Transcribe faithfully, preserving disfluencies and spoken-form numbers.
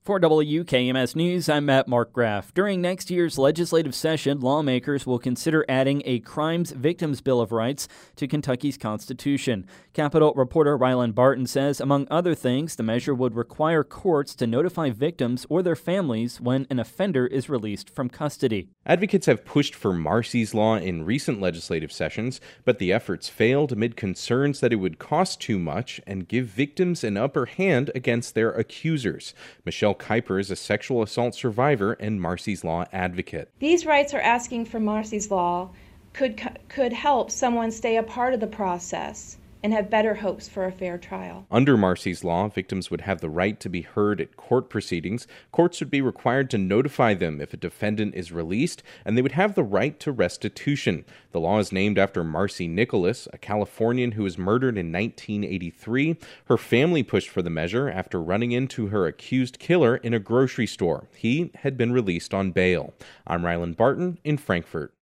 For W K M S News, I'm Matt Markgraf. During next year's legislative session, lawmakers will consider adding a Crimes Victims Bill of Rights to Kentucky's Constitution. Capitol reporter Rylan Barton says, among other things, the measure would require courts to notify victims or their families when an offender is released from custody. Advocates have pushed for Marsy's Law in recent legislative sessions, but the efforts failed amid concerns that it would cost too much and give victims an upper hand against their accusers. Michelle Kuiper is a sexual assault survivor and Marsy's Law advocate. These rights are asking for Marsy's Law could could help someone stay a part of the process and have better hopes for a fair trial. Under Marsy's Law, victims would have the right to be heard at court proceedings. Courts would be required to notify them if a defendant is released, and they would have the right to restitution. The law is named after Marcy Nicholas, a Californian who was murdered in nineteen eighty-three. Her family pushed for the measure after running into her accused killer in a grocery store. He had been released on bail. I'm Rylan Barton in Frankfort.